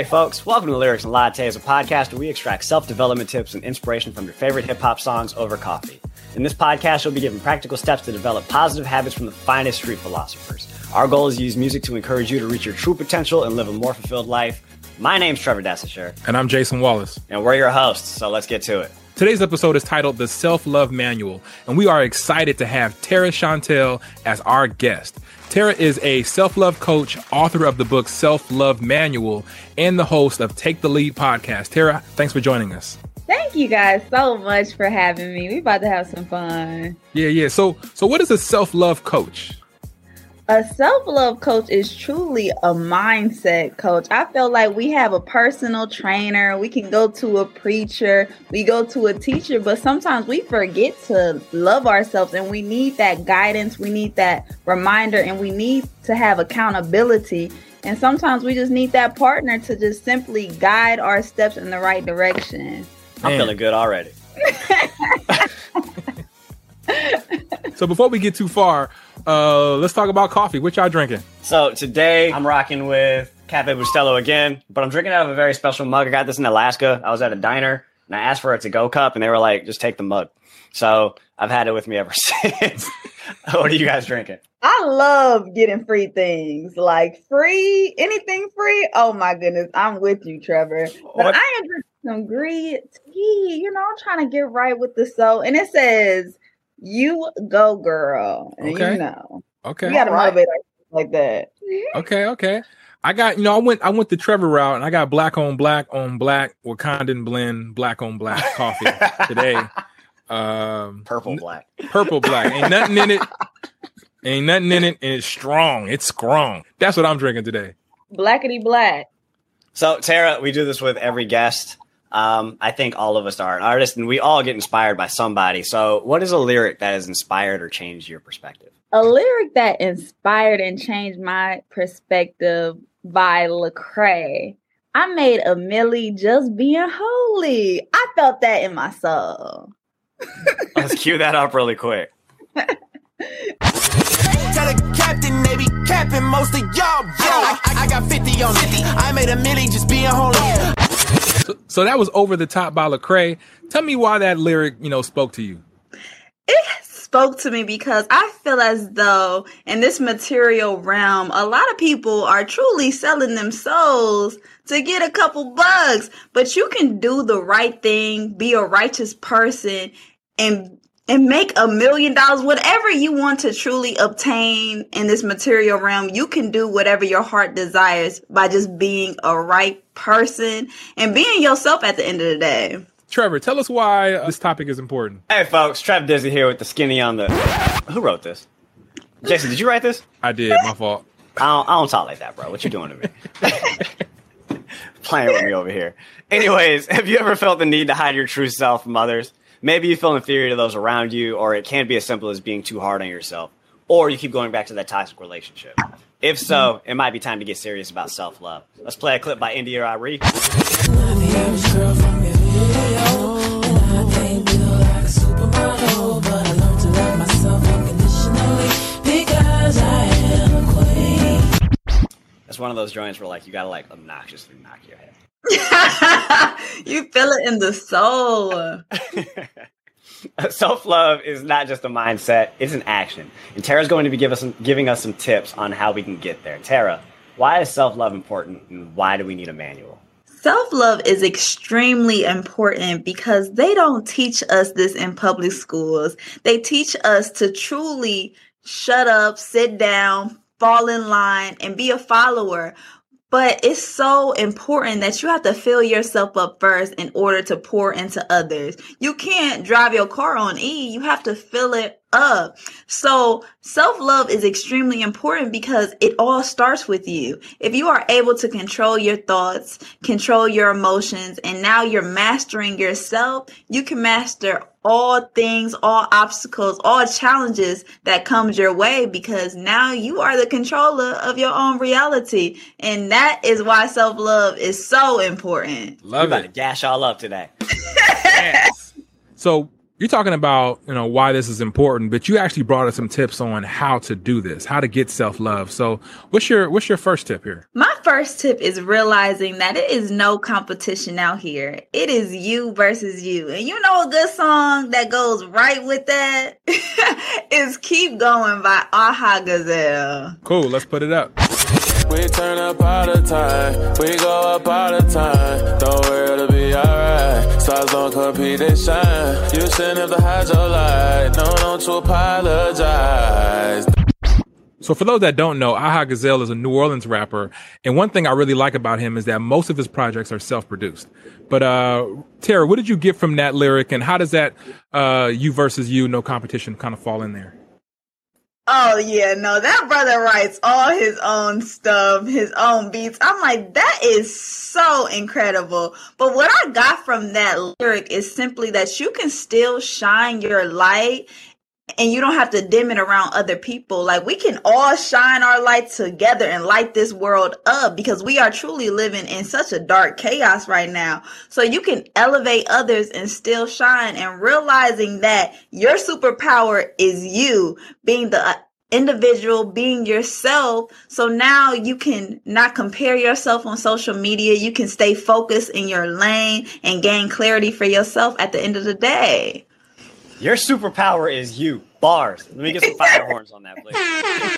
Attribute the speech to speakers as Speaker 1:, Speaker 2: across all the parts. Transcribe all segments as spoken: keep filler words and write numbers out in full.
Speaker 1: folks, welcome to Lyrics and Lattes, a podcast where we extract self-development tips and inspiration from your favorite hip-hop songs over coffee. In this podcast, you'll be given practical steps to develop positive habits from the finest street philosophers. Our goal is to use music to encourage you to reach your true potential and live a more fulfilled life. My name's Trevor Dassasher.
Speaker 2: And I'm Jason Wallace.
Speaker 1: And we're your hosts, so let's get to it.
Speaker 2: Today's episode is titled The Self-Love Manual, and we are excited to have Tara Chantel as our guest. Tara is a self-love coach, author of the book Self-Love Manual, and the host of Take the Lead podcast. Tara, thanks for joining us.
Speaker 3: Thank you guys so much for having me. We're about to have some fun.
Speaker 2: Yeah, yeah. So, so what is a self-love coach?
Speaker 3: A self-love coach is truly a mindset coach. I feel like we have a personal trainer. We can go to a preacher. We go to a teacher, but sometimes we forget to love ourselves, and we need that guidance. We need that reminder, and we need to have accountability. And sometimes we just need that partner to just simply guide our steps in the right direction.
Speaker 1: I'm Man. feeling good already.
Speaker 2: So before we get too far, uh, let's talk about coffee. What y'all drinking?
Speaker 1: So today I'm rocking with Cafe Bustelo again, but I'm drinking out of a very special mug. I got this in Alaska. I was at a diner and I asked for a to-go cup and they were like, just take the mug. So I've had it with me ever since. What are you guys drinking?
Speaker 3: I love getting free things, like free, anything free. Oh my goodness, I'm with you, Trevor. But what? I am drinking some green tea. You know, I'm trying to get right with the soul. And it says, you go, girl. And
Speaker 2: okay.
Speaker 3: You know.
Speaker 2: Okay.
Speaker 3: You got to
Speaker 1: right.
Speaker 3: motivate ourselves like that.
Speaker 2: Okay, okay. I got, you know, I went I went the Trevor route, and I got black on black on black, Wakandan blend, black on black coffee today. Um,
Speaker 1: purple black.
Speaker 2: Purple black. Ain't nothing in it. Ain't nothing in it, and it's strong. It's strong. That's what I'm drinking today.
Speaker 3: Blackety black.
Speaker 1: So, Tara, we do this with every guest. Um, I think all of us are an artist, and we all get inspired by somebody. So what is a lyric that has inspired or changed your perspective?
Speaker 3: A lyric that inspired and changed my perspective by Lecrae. I made a milli just being holy. I felt that in my soul.
Speaker 1: Let's cue that up really quick.
Speaker 4: Tell the captain they be capping most of y'all. I, I, I got fifty on it. I made a milli just being holy.
Speaker 2: So, so that was Over the Top by Lecrae. Tell me why that lyric, you know, spoke to you.
Speaker 3: It spoke to me because I feel as though in this material realm, a lot of people are truly selling them souls to get a couple bucks. But you can do the right thing, be a righteous person, and and make a million dollars. Whatever you want to truly obtain in this material realm, you can do whatever your heart desires by just being a right person and being yourself at the end of the day.
Speaker 2: Trevor, tell us why this topic is important.
Speaker 1: Hey, folks. Trev Dizzy here with the skinny on the... Who wrote this? Jason, did you write this?
Speaker 2: I did. My fault.
Speaker 1: I don't, I don't talk like that, bro. What you doing to me? Playing with me over here. Anyways, have you ever felt the need to hide your true self from others? Maybe you feel inferior to those around you, or it can be as simple as being too hard on yourself, or you keep going back to that toxic relationship. If so, it might be time to get serious about self-love. Let's play a clip by India Arie. That's one of those joints where, like, you gotta like obnoxiously knock your head.
Speaker 3: You feel it in the soul.
Speaker 1: Self-love is not just a mindset, it's an action. And Tara's going to be give us some, giving us some tips on how we can get there. Tara, why is self-love important, and why do we need a manual?
Speaker 3: Self-love is extremely important because they don't teach us this in public schools. They teach us to truly shut up, sit down, fall in line, and be a follower. But it's so important that you have to fill yourself up first in order to pour into others. You can't drive your car on E. You have to fill it up. So self-love is extremely important because it all starts with you. If you are able to control your thoughts, control your emotions, and now you're mastering yourself, you can master all things, all obstacles, all challenges that comes your way because now you are the controller of your own reality. And that is why self-love is so important.
Speaker 1: Love it. About to gash all up today.
Speaker 2: Yes. So You're talking about, you know, why this is important, but you actually brought us some tips on how to do this, how to get self-love. So what's your what's your first tip here?
Speaker 3: My first tip is realizing that it is no competition out here. It is you versus you. And you know a good song that goes right with that is Keep Going by Aha Gazelle.
Speaker 2: Cool, let's put it up.
Speaker 5: We turn up all the time, we go up all the time. Don't worry, it'll be alright. Stars don't compete, they shine. You shouldn't have to hide your light. No, don't you apologize.
Speaker 2: So for those that don't know, Aha Gazelle is a New Orleans rapper. And one thing I really like about him is that most of his projects are self-produced. But uh, Tara, what did you get from that lyric? And how does that uh, you versus you, no competition kind of fall in there?
Speaker 3: Oh, yeah, no, that brother writes all his own stuff, his own beats. I'm like, that is so incredible. But what I got from that lyric is simply that you can still shine your light and you don't have to dim it around other people. Like, we can all shine our light together and light this world up because we are truly living in such a dark chaos right now. So you can elevate others and still shine, and realizing that your superpower is you being the individual, being yourself. So now you can not compare yourself on social media. You can stay focused in your lane and gain clarity for yourself at the end of the day.
Speaker 1: Your superpower is you. Bars. Let me get some fire horns on that, please.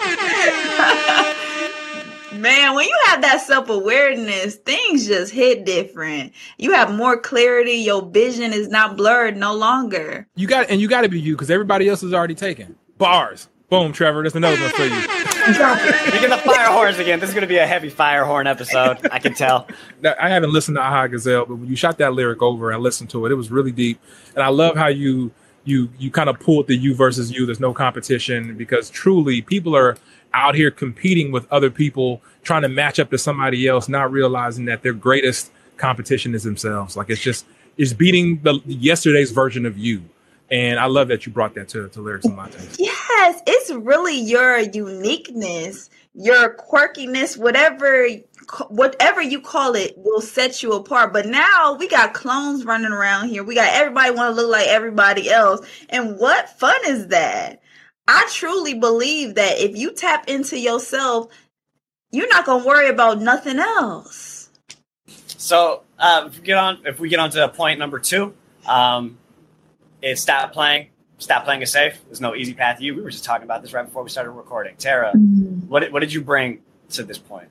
Speaker 3: Man, when you have that self-awareness, things just hit different. You have more clarity. Your vision is not blurred no longer.
Speaker 2: You got, and you got to be you because everybody else is already taken. Bars. Boom, Trevor. That's another one for you.
Speaker 1: You get the fire horns again. This is going to be a heavy fire horn episode. I can tell.
Speaker 2: I haven't listened to Aha Gazelle, but when you shot that lyric over and listened to it, it was really deep. And I love how you you you kind of pulled the you versus you. There's no competition, because truly people are out here competing with other people, trying to match up to somebody else, not realizing that their greatest competition is themselves. Like, it's just, it's beating the yesterday's version of you. And I love that you brought that to, to Lyrics and Lattes.
Speaker 3: Yes, it's really your uniqueness, your quirkiness, whatever whatever you call it will set you apart. But now we got clones running around here. We got everybody want to look like everybody else. And what fun is that? I truly believe that if you tap into yourself, you're not going to worry about nothing else.
Speaker 1: So uh, if we get on, if we get on to point number two, um, it's stop playing. Stop playing it safe. There's no easy path to you. We were just talking about this right before we started recording. Tara, mm-hmm. what what did you bring to this point?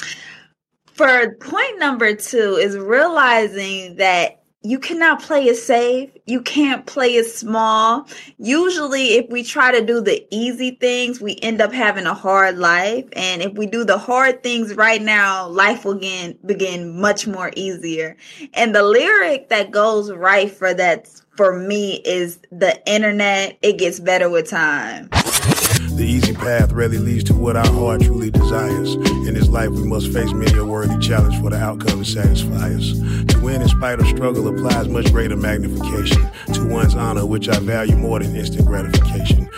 Speaker 3: For point number two is realizing that you cannot play it safe. You can't play it small. Usually, if we try to do the easy things, we end up having a hard life. And if we do the hard things right now, life will begin, begin much more easier. And the lyric that goes right for that, for me, is the internet. It gets better with time.
Speaker 6: The easy path rarely leads to what our heart truly desires. In this life, we must face many a worthy challenge for the outcome to satisfy us. To win in spite of struggle applies much greater magnification to one's honor, which I value more than instant gratification.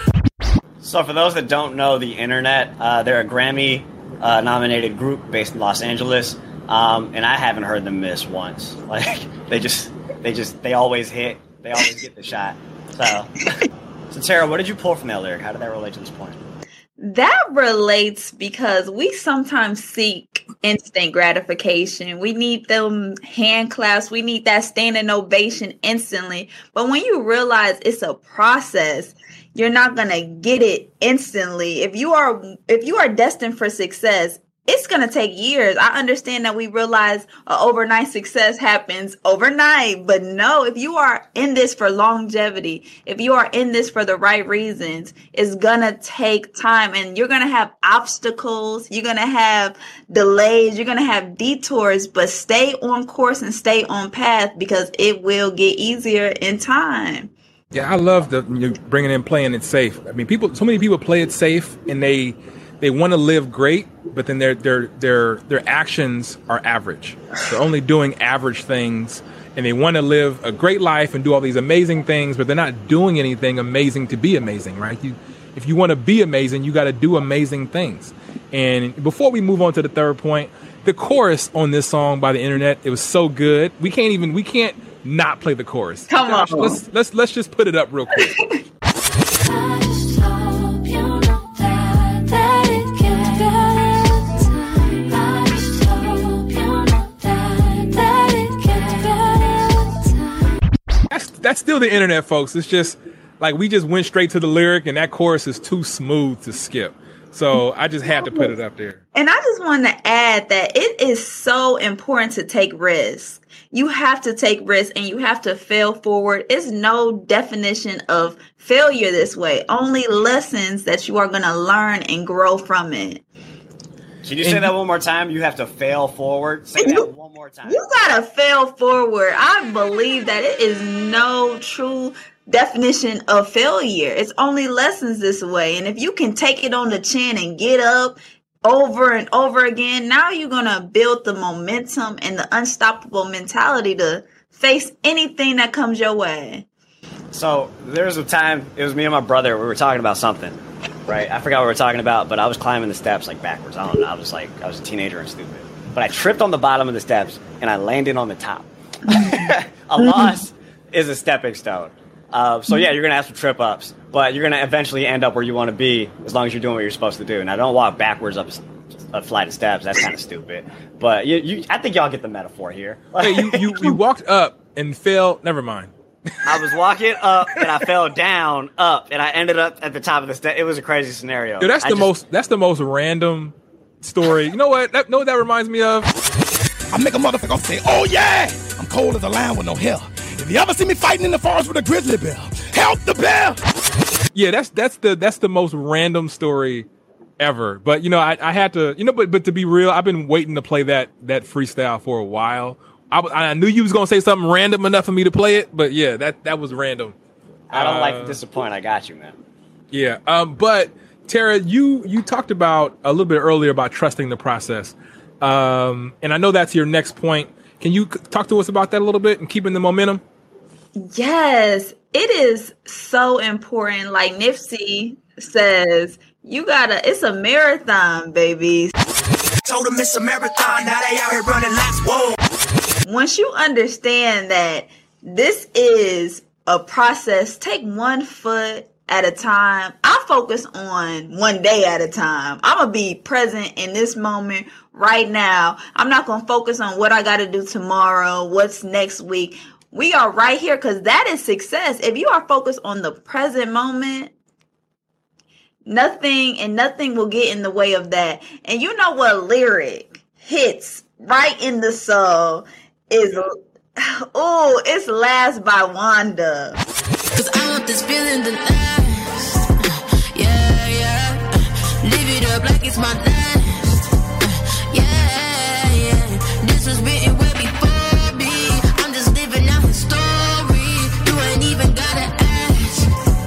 Speaker 1: So for those that don't know the internet, uh, they're a Grammy uh, nominated group based in Los Angeles. Um, and I haven't heard them miss once. Like, they just, they just, they always hit. They always get the shot. So... So, Tara, what did you pull from that lyric? How did that relate to this point?
Speaker 3: That relates because we sometimes seek instant gratification. We need them hand claps. We need that standing ovation instantly. But when you realize it's a process, you're not going to get it instantly. If you are, if you are destined for success, it's going to take years. I understand that we realize an overnight success happens overnight, but no, if you are in this for longevity, if you are in this for the right reasons, it's going to take time, and you're going to have obstacles. You're going to have delays. You're going to have detours, but stay on course and stay on path, because it will get easier in time.
Speaker 2: Yeah, I love the you bringing in playing it safe. I mean, people, so many people play it safe, and they they want to live great, but then their their their their actions are average. They're only doing average things, and they want to live a great life and do all these amazing things, but they're not doing anything amazing to be amazing, right? You, if you want to be amazing, you got to do amazing things. And before we move on to the third point, the chorus on this song by The Internet, it was so good. We can't even we can't not play the chorus.
Speaker 3: Come
Speaker 2: Josh,
Speaker 3: on.
Speaker 2: let's let's let's just put it up real quick.
Speaker 7: I just hope you know that, that it can get time. I just hope you know that, that it can get time.
Speaker 2: That's that's still the internet, folks. It's just like we just went straight to the lyric, and that chorus is too smooth to skip. So I just had to put it up there.
Speaker 3: And I just want to add that it is so important to take risks. You have to take risks and you have to fail forward. It's no definition of failure this way. Only lessons that you are going to learn and grow from it.
Speaker 1: Can you say that one more time? You have to fail forward. Say
Speaker 3: You-
Speaker 1: that one more time.
Speaker 3: You got to fail forward. I believe that it is no true definition of failure. It's only lessons this way. And if you can take it on the chin and get up over and over again, now you're going to build the momentum and the unstoppable mentality to face anything that comes your way.
Speaker 1: So there was a time, it was me and my brother, we were talking about something, right? I forgot what we were talking about, but I was climbing the steps like backwards. I don't know. I was like, I was a teenager and stupid. But I tripped on the bottom of the steps and I landed on the top. A loss is a stepping stone. Uh, so yeah, you're going to have some trip ups, but you're going to eventually end up where you want to be as long as you're doing what you're supposed to do. Now don't walk backwards up a, a flight of steps. That's kind of stupid. But you, you, I think y'all get the metaphor here.
Speaker 2: Hey, you, you you walked up and fell. Never mind.
Speaker 1: I was walking up and I fell down, up, and I ended up at the top of the step. It was a crazy scenario.
Speaker 2: Yo, that's
Speaker 1: I
Speaker 2: the
Speaker 1: just-
Speaker 2: most that's the most random story. You know what? That, know what that reminds me of?
Speaker 8: I make a motherfucker say, oh yeah, I'm cold as a lion with no hair. If you ever see me fighting in the forest with a grizzly bear, help the bear.
Speaker 2: Yeah, that's that's the that's the most random story ever. But you know, I, I had to, you know, but but to be real, I've been waiting to play that that freestyle for a while. I, w- I knew you was gonna say something random enough for me to play it, but yeah, that that was random.
Speaker 1: I don't
Speaker 2: Uh,
Speaker 1: like to disappoint. I got you, man.
Speaker 2: Yeah, um, but Tara, you you talked about a little bit earlier about trusting the process, um, and I know that's your next point. Can you c- talk to us about that a little bit and keeping the momentum?
Speaker 3: Yes, it is so important. Like Nipsey says, you gotta, it's a marathon, baby.
Speaker 4: Told them it's a marathon, now they out here running laps. Whoa.
Speaker 3: Once you understand that this is a process, take one foot at a time. I focus on one day at a time. I'm going to be present in this moment right now. I'm not going to focus on what I got to do tomorrow, what's next week. We are right here because that is success. If you are focused on the present moment, nothing and nothing will get in the way of that. And you know what lyric hits right in the soul is, oh, it's Last by Wanda.
Speaker 7: Cause I want this feeling to last. Yeah, yeah. Live it up like it's my last. Yeah, yeah. This was written way before me. I'm just living out his story. You ain't even gotta ask.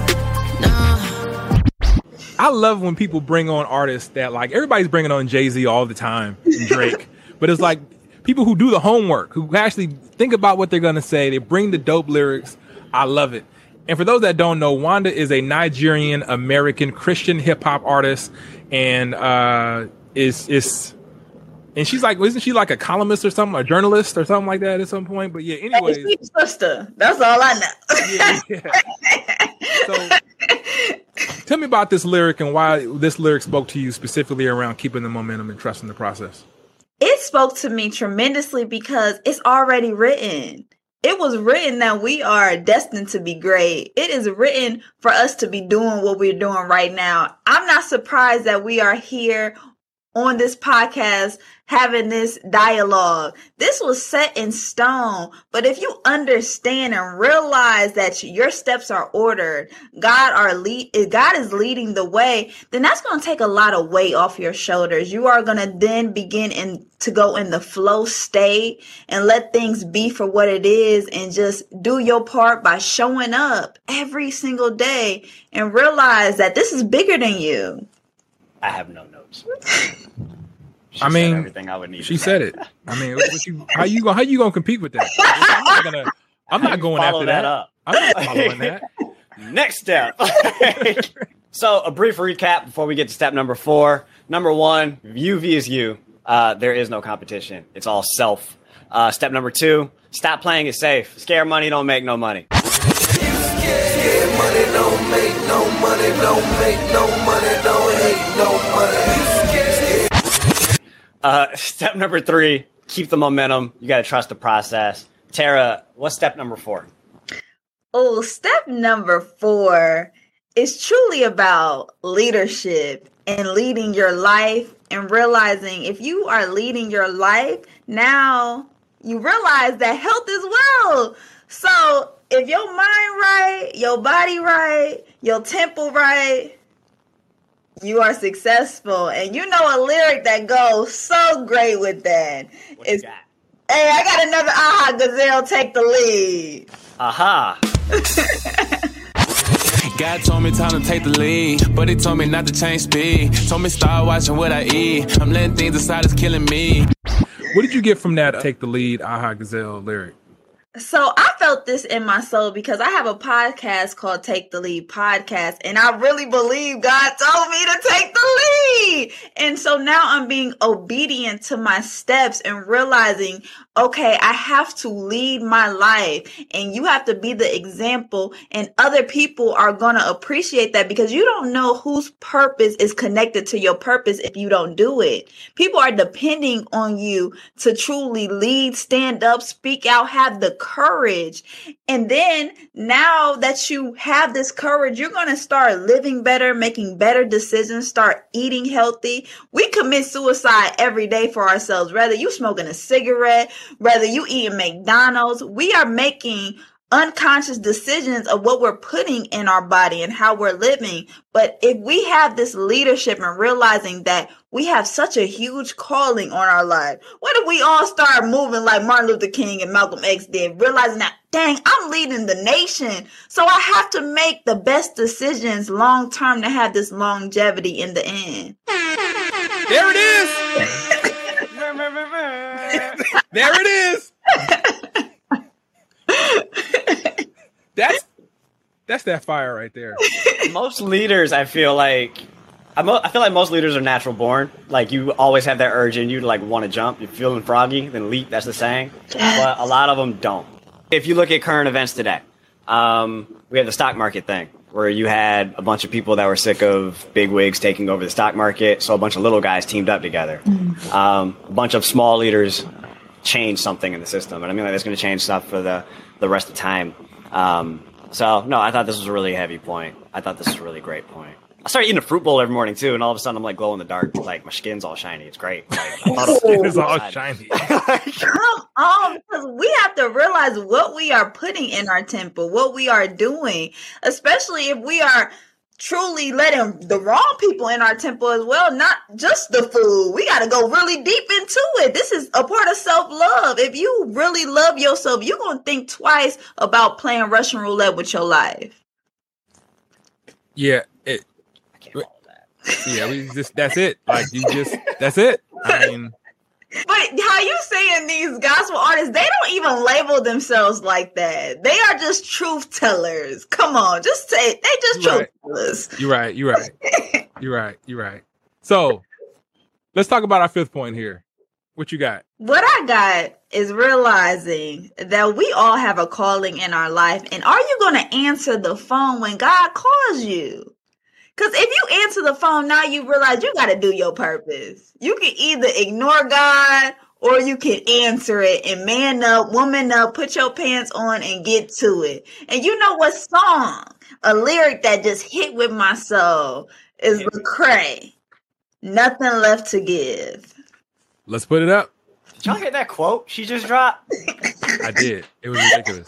Speaker 7: No.
Speaker 2: I love when people bring on artists that, like, everybody's bringing on Jay-Z all the time, and Drake, but it's like people who do the homework, who actually think about what they're going to say. They bring the dope lyrics. I love it. And for those that don't know, Wanda is a Nigerian American Christian hip hop artist, and uh, is is and she's like, isn't she like a columnist or something, a journalist or something like that at some point? But yeah, anyways,
Speaker 3: Hey, sister. That's all I know.
Speaker 2: yeah, yeah. So tell me about this lyric and why this lyric spoke to you specifically around keeping the momentum and trusting the process.
Speaker 3: It spoke to me tremendously because it's already written. It was written that we are destined to be great. It is written for us to be doing what we're doing right now. I'm not surprised that we are here on this podcast having this dialogue. This was set in stone. But if you understand and realize that your steps are ordered, God are lead, God is leading the way, then that's going to take a lot of weight off your shoulders. You are going to then begin in, to go in the flow state and let things be for what it is and just do your part by showing up every single day and realize that this is bigger than you.
Speaker 1: I have no notes. She
Speaker 2: I
Speaker 1: said
Speaker 2: mean,
Speaker 1: everything I would need.
Speaker 2: She
Speaker 1: to
Speaker 2: said
Speaker 1: say.
Speaker 2: it. I mean, what you, how you gonna how you gonna compete with that? I'm not gonna. I'm
Speaker 1: How
Speaker 2: not
Speaker 1: you
Speaker 2: going
Speaker 1: follow
Speaker 2: after
Speaker 1: that
Speaker 2: that.
Speaker 1: up?
Speaker 2: I'm not following that.
Speaker 1: Next step. So a brief recap before we get to step number four. Number one, you v is you. Uh, there is no competition. It's all self. Uh, step number two, stop playing it safe. Scare money don't make no money.
Speaker 4: Scared money don't make no money, don't make no money, don't hate no money.
Speaker 1: Uh, step number three, keep the momentum. You got to trust the process. Tara, what's step number four?
Speaker 3: Oh, step number four is truly about leadership and leading your life and realizing if you are leading your life, now you realize that health is wealth. So if your mind right, your body right, your temple right, you are successful. And you know a lyric that goes so great with that.
Speaker 1: What you
Speaker 3: It's,
Speaker 1: got?
Speaker 3: hey, I got another aha, Gazelle, take the lead.
Speaker 1: Aha.
Speaker 5: God told me time to take the lead, but he told me not to change speed. Told me start watching what I eat. I'm letting things aside, it's killing me.
Speaker 2: What did you get from that Take the Lead, Aha Gazelle lyric?
Speaker 3: So I felt this in my soul because I have a podcast called Take the Lead Podcast, and I really believe God told me to take the lead. And so now I'm being obedient to my steps and realizing, okay, I have to lead my life, and you have to be the example, and other people are going to appreciate that because you don't know whose purpose is connected to your purpose if you don't do it. People are depending on you to truly lead, stand up, speak out, have the courage. And then now that you have this courage, you're going to start living better, making better decisions, start eating healthy. We commit suicide every day for ourselves, whether you smoking a cigarette, whether you eating McDonald's. We are making unconscious decisions of what we're putting in our body and how we're living. But if we have this leadership and realizing that we have such a huge calling on our life, what if we all start moving like Martin Luther King and Malcolm X did, realizing that, dang, I'm leading the nation. So I have to make the best decisions long term to have this longevity in the end.
Speaker 2: There it is. There it is. That's that's that fire right there.
Speaker 1: Most leaders, I feel like, I, mo- I feel like most leaders are natural born. Like you always have that urge in you to like want to jump. You're feeling froggy, then leap. That's the saying. But a lot of them don't. If you look at current events today, um, we have the stock market thing where you had a bunch of people that were sick of big wigs taking over the stock market. So a bunch of little guys teamed up together. Um, a bunch of small leaders changed something in the system. And I mean, like, that's going to change stuff for the, the rest of the time. Um, so, no, I thought this was a really heavy point. I thought this was a really great point. I started eating a fruit bowl every morning, too, and all of a sudden I'm, like, glow in the dark. Like, my skin's all shiny. It's great. Like, I thought it was-
Speaker 2: It's all shiny.
Speaker 3: Come on, because we have to realize what we are putting in our temple, what we are doing, especially if we are truly letting the wrong people in our temple as well, not just the food. We got to go really deep into it. This is a part of self-love. If you really love yourself, you're going to think twice about playing Russian roulette with your life.
Speaker 2: Yeah, it,
Speaker 1: I can't follow that.
Speaker 2: yeah, we just that's it. Like you just that's it. I mean,
Speaker 3: But how you saying these gospel artists, they don't even label themselves like that. They are just truth tellers. Come on, just say they just
Speaker 2: You're
Speaker 3: truth
Speaker 2: right.
Speaker 3: tellers.
Speaker 2: you're right. You're right. You're right. You're right. So let's talk about our fifth point here. What you got?
Speaker 3: What I got is realizing that we all have a calling in our life. And are you going to answer the phone when God calls you? Because if you answer the phone now, you realize you got to do your purpose. You can either ignore God or you can answer it and man up, woman up, put your pants on and get to it. And you know what song? A lyric that just hit with my soul is Lecrae. Nothing left to give.
Speaker 2: Let's put it up.
Speaker 1: Did y'all hear that quote she just dropped?
Speaker 2: I did. It was ridiculous.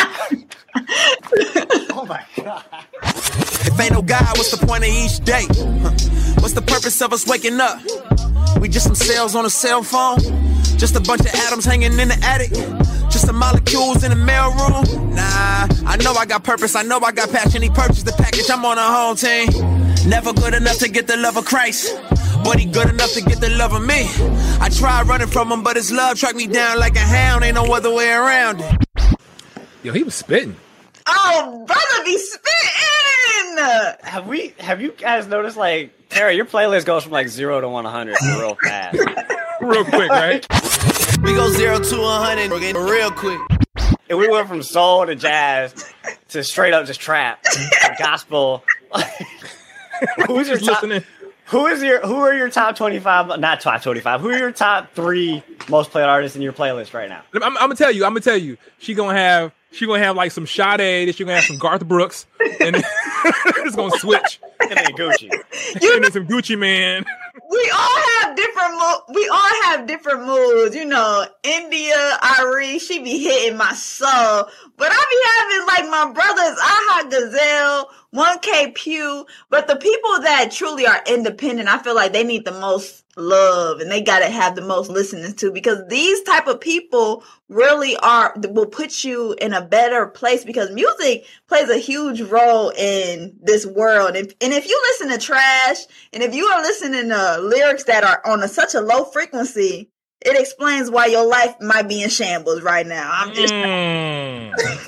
Speaker 1: Oh, my God.
Speaker 4: If ain't no God, what's the point of each day? Huh. What's the purpose of us waking up? We just some cells on a cell phone? Just a bunch of atoms hanging in the attic? Just some molecules in the mailroom? Nah, I know I got purpose, I know I got passion. He purchased the package, I'm on a home team. Never good enough to get the love of Christ, but he good enough to get the love of me. I tried running from him, but his love tracked me down like a hound. Ain't no other way around it.
Speaker 2: Yo, he was spitting.
Speaker 3: Oh, brother be spitting!
Speaker 1: Have we? Have you guys noticed, like, Tara, your playlist goes from, like, zero to one hundred real fast.
Speaker 2: Real quick, right?
Speaker 4: We go zero to one hundred real quick.
Speaker 1: And we went from soul to jazz to straight up just trap, gospel. Who's your top?
Speaker 2: Listening.
Speaker 1: Who is your? Who are your top twenty-five? Not top twenty-five. Who are your top three most played artists in your playlist right now?
Speaker 2: I'm, I'm gonna tell you. I'm gonna tell you. She gonna have. She gonna have like some Sade. Then she gonna have some Garth Brooks, and it's gonna switch.
Speaker 1: And then Gucci.
Speaker 3: You
Speaker 2: and then some Gucci Man.
Speaker 3: We all have different. Mo- we all have different moods. You know, India, Ari, she be hitting my soul, but I be having like my brothers, Aha Gazelle, one K Pew. But the people that truly are independent, I feel like they need the most love, and they gotta have the most listening to, because these type of people really are will put you in a better place, because music plays a huge role in this world. And, and if you listen to trash, and if you are listening to lyrics that are on a, such a low frequency, it explains why your life might be in shambles right now. I'm just
Speaker 2: Mm.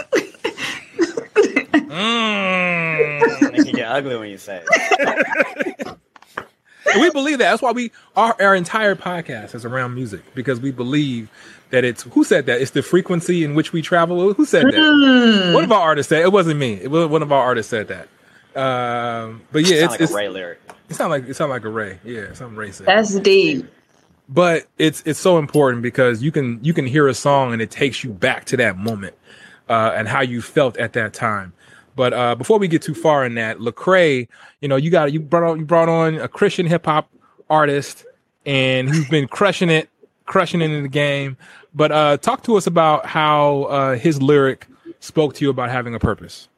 Speaker 2: mm.
Speaker 1: Make you get ugly when you say it.
Speaker 2: And we believe that. That's why we our our entire podcast is around music, because we believe that it's who said that? It's the frequency in which we travel. Who said that?
Speaker 3: Mm.
Speaker 2: One of our artists said it wasn't me. It was one of our artists said that. Um, but yeah, it's
Speaker 1: like
Speaker 2: it's
Speaker 1: a Ray lyric.
Speaker 2: it sounds like it sounds like a Ray. Yeah, something Ray said.
Speaker 3: That's deep.
Speaker 2: But it's it's so important, because you can you can hear a song and it takes you back to that moment uh, and how you felt at that time. But uh, before we get too far in that, Lecrae, you know, you got you brought on you brought on a Christian hip hop artist, and he's been crushing it, crushing it in the game. But uh, talk to us about how uh, his lyric spoke to you about having a purpose.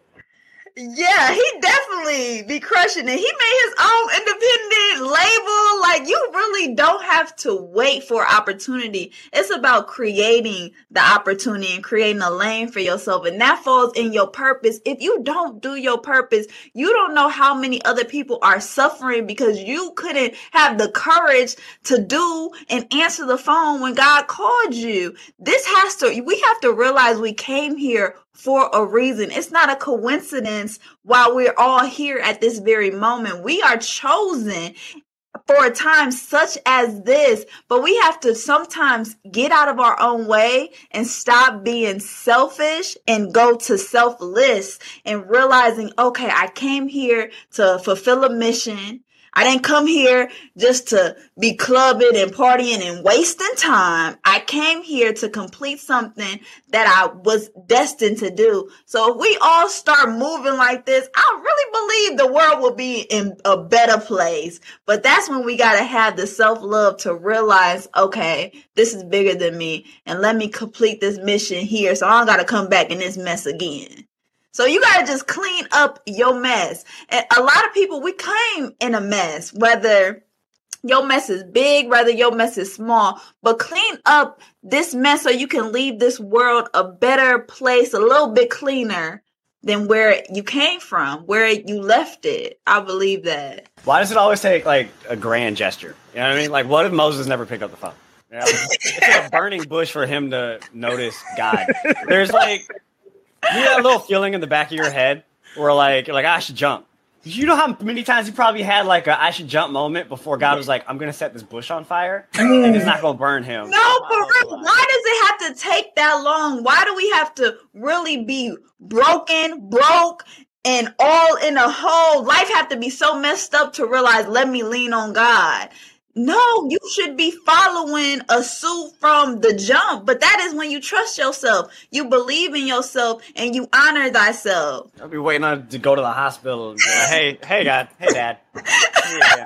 Speaker 3: Yeah, he definitely be crushing it. He made his own independent label. Like, you really don't have to wait for opportunity. It's about creating the opportunity and creating a lane for yourself. And that falls in your purpose. If you don't do your purpose, you don't know how many other people are suffering because you couldn't have the courage to do and answer the phone when God called you. This has to, we have to realize we came here for a reason. It's not a coincidence while we're all here at this very moment. We are chosen for a time such as this, but we have to sometimes get out of our own way and stop being selfish and go to selfless and realizing, okay, I came here to fulfill a mission. I didn't come here just to be clubbing and partying and wasting time. I came here to complete something that I was destined to do. So if we all start moving like this, I really believe the world will be in a better place. But that's when we got to have the self-love to realize, okay, this is bigger than me, and let me complete this mission here so I don't got to come back in this mess again. So you got to just clean up your mess. And a lot of people, we came in a mess, whether your mess is big, whether your mess is small, but clean up this mess so you can leave this world a better place, a little bit cleaner than where you came from, where you left it. I believe that.
Speaker 1: Why does it always take like a grand gesture? You know what I mean? Like, what if Moses never picked up the phone? You know? It's like a burning bush for him to notice God. There's like... You have a little feeling in the back of your head where, like, you're like, I should jump. You know how many times you probably had, like, a I should jump moment before God was like, I'm going to set this bush on fire, and it's not going to burn him.
Speaker 3: No, for real. Why does it have to take that long? Why do we have to really be broken, broke, and all in a hole? Life have to be so messed up to realize, let me lean on God. No, you should be following a suit from the jump, but that is when you trust yourself, you believe in yourself, and you honor thyself.
Speaker 1: I'll be waiting on to go to the hospital and be like, hey, hey, God, hey, Dad. Yeah.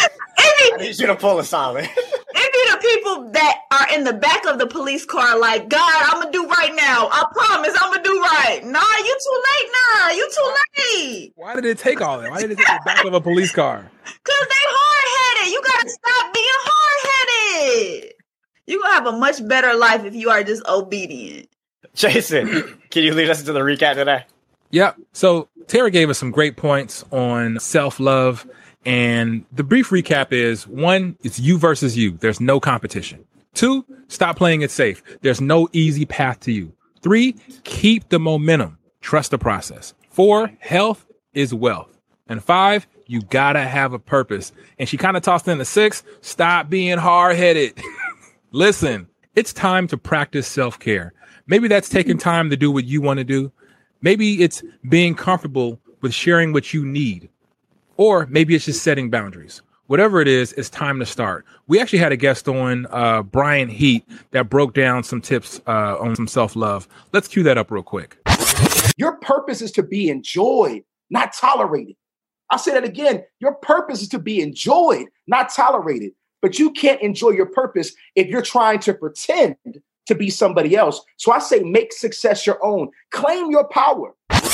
Speaker 1: I need you to pull a solid.
Speaker 3: It be the people that are in the back of the police car like, God, I'm going to do right now. I promise I'm going to do right. Nah, you too late. Nah, you too late.
Speaker 2: Why did it take all that? Why did it take the back of a police car?
Speaker 3: Because they hard-headed. You got to stop being hard-headed. You're going to have a much better life if you are just obedient.
Speaker 1: Jason, can you lead us into the recap today?
Speaker 2: Yep. So Tara gave us some great points on self-love. And the brief recap is, one, it's you versus you. There's no competition. Two, stop playing it safe. There's no easy path to you. Three, keep the momentum. Trust the process. Four, health is wealth. And five, you gotta have a purpose. And she kind of tossed in the six, stop being hard-headed. Listen, It's time to practice self-care. Maybe that's taking time to do what you want to do. Maybe it's being comfortable with sharing what you need. Or maybe it's just setting boundaries. Whatever it is, it's time to start. We actually had a guest on, uh, Brian Heat, that broke down some tips uh, on some self-love. Let's cue that up real quick.
Speaker 8: Your purpose is to be enjoyed, not tolerated. I'll say that again. Your purpose is to be enjoyed, not tolerated. But you can't enjoy your purpose if you're trying to pretend to be somebody else. So I say make success your own. Claim your power.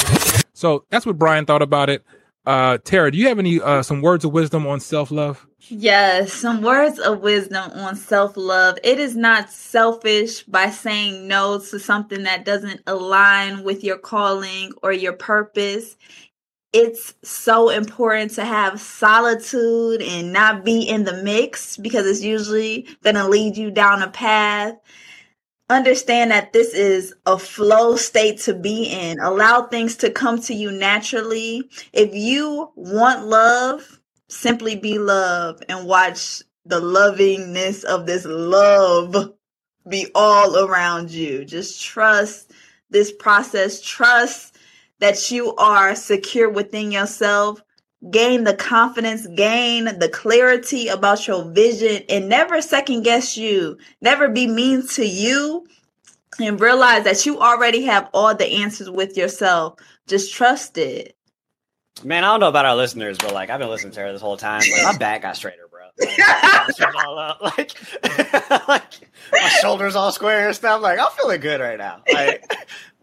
Speaker 2: So that's what Brian thought about it. Uh, Tara, do you have any uh, some words of wisdom on self-love?
Speaker 3: Yes, some words of wisdom on self-love. It is not selfish by saying no to something that doesn't align with your calling or your purpose. It's so important to have solitude and not be in the mix because it's usually going to lead you down a path. Understand that this is a flow state to be in. Allow things to come to you naturally. If you want love, simply be love and watch the lovingness of this love be all around you. Just trust this process. Trust that you are secure within yourself. Gain the confidence, gain the clarity about your vision, and never second guess you. Never be mean to you, and realize that you already have all the answers with yourself. Just trust it.
Speaker 1: Man, I don't know about our listeners, but like I've been listening to her this whole time. Like, my back got straighter, bro. Like, all up. Like, like my shoulders all square and stuff. Like I'm feeling good right now. Like,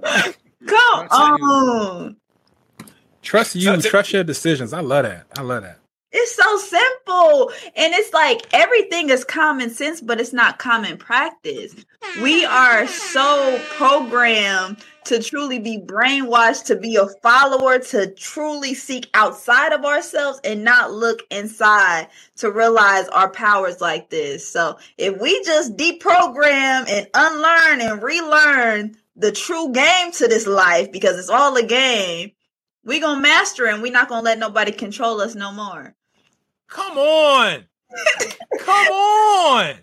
Speaker 3: come on.
Speaker 2: Trust you, trust your decisions. I love that. I love that.
Speaker 3: It's so simple. And it's like everything is common sense, but it's not common practice. We are so programmed to truly be brainwashed, to be a follower, to truly seek outside of ourselves and not look inside to realize our powers like this. So if we just deprogram and unlearn and relearn the true game to this life, because it's all a game, we gonna master it and we not gonna let nobody control us no more.
Speaker 2: Come on. Come on.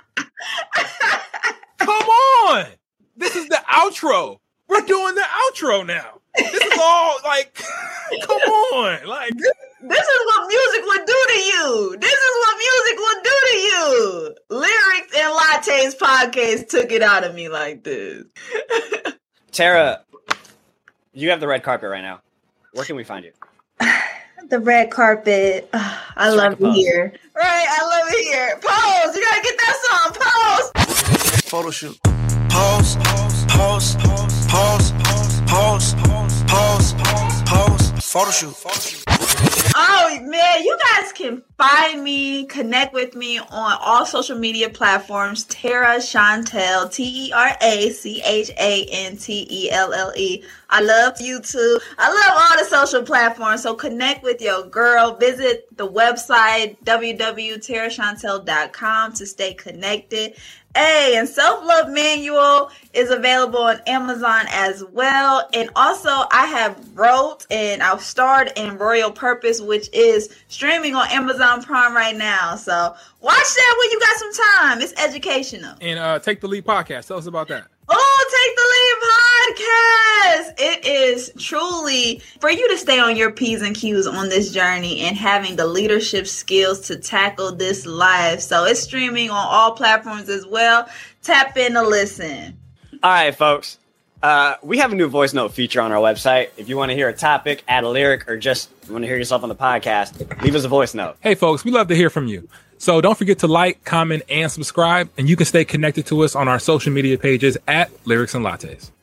Speaker 2: Come on. This is the outro. We're doing the outro now. This is all like, come on. Like,
Speaker 3: this is what music would do to you. This is what music would do to you. Lyrics and Lattes podcast took it out of me like this.
Speaker 1: Tara, you have the red carpet right now. Where can we find you?
Speaker 3: The red carpet. Oh, I Strike love it here. Right, I love it here. Pose. You gotta get that song. Pose.
Speaker 4: Photo shoot. Pose. Pose. Pose. Pose. Pose. Pose. Photo shoot.
Speaker 3: Oh man, you guys can find me, connect with me on all social media platforms. Tara Chantelle, T E R A C H A N T E L L E. I love YouTube. I love all the social platforms. So connect with your girl. Visit the website w w w dot tara chantelle dot com to stay connected. Hey, and Self-Love Manual is available on Amazon as well. And also, I have wrote and I've starred in Royal Purpose, which is streaming on Amazon Prime right now. So watch that when you got some time. It's educational.
Speaker 2: And uh, Take the Lead podcast. Tell us about that.
Speaker 3: Oh, Take the Lead podcast. It is truly for you to stay on your P's and Q's on this journey and having the leadership skills to tackle this life. So it's streaming on all platforms as well. Tap in to listen.
Speaker 1: All right, folks. Uh, we have a new voice note feature on our website. If you want to hear a topic, add a lyric, or just want to hear yourself on the podcast, leave us a voice note.
Speaker 2: Hey, folks, we love to hear from you. So don't forget to like, comment, and subscribe, and you can stay connected to us on our social media pages at Lyrics and Lattes.